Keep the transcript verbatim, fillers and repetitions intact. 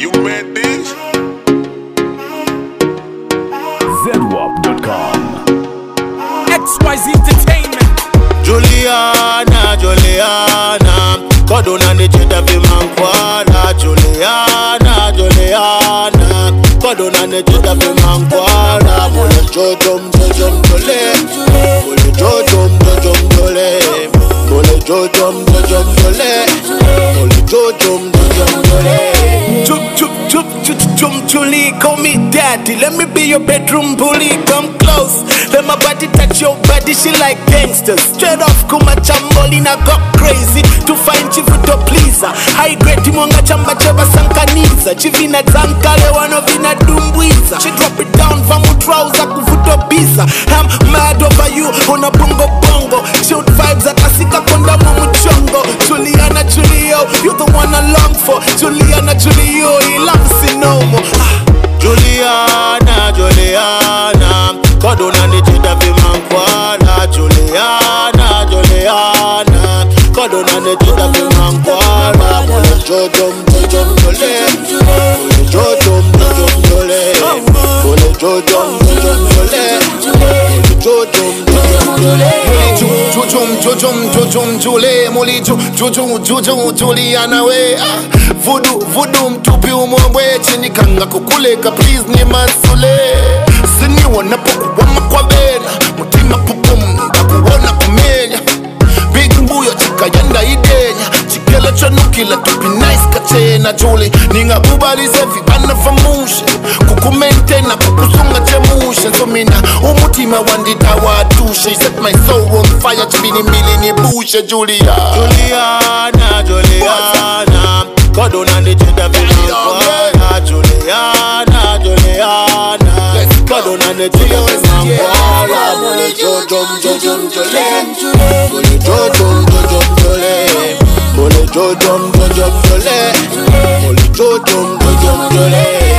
You made this? Z W A P dot com. X Y Z Entertainment. Juliana, Juliana, Koduna ni chita vimankwala. Juliana, Juliana, Koduna ni chita vimankwala. Mole jojom jojom jole, mole jojom jojom jole, mole jojom jojom jole, mole jojom jojom jole. Chup chup chup chup chup Julie, call me daddy. Let me be your bedroom bully. Come close, let my body touch your body. She like gangsters. Straight off kuma chambolina got crazy to find chifu to pleaser. High grade timonga chamba cheba sankaniza. Chivina zankale wano vina dumbwiza. She drop it down vamu trouser kuvuto biza. I'm mad over you on a bongo bongo. Shoot vibes atasika konda mumu chongo. Juliana Julio, you're the one I long for. Juliana Julio, he loves it no more. Juliana, Juliana, Koduna ni chita vimankwala. Juliana, Juliana, Koduna ni chita vimankwala. Mole jojom jojom jole, mole jojom jojom jole, mole jojom jojom jole, mole jojom jojom jole. Jojom jojom jojom jole, mole jojom jojom Juliana we. Voodoo voodoo mtupi umwambwe chini kanga kukuleka please ni masule. Sini wanapokuwama kwa bena, mutima pupum ndakuona kumenya. Big mbuyo chika yanda idenya, chikele chanukila tupi nice kachena Julie. Ninga bubali sevi bana famushe, kukumente na kukusunga chemushe. So mina umutima wandita watushe, set my soul on fire chibini mbili ni bushe Julia. Juliana, Juliana, Koduna ni chita vimankwala. Juliana, Juliana, Koduna ni chita vimankwala. Mole jojom jojom jole, mole jojom jojom jole, mole jojom jojom jole, mole jojom jojom jole.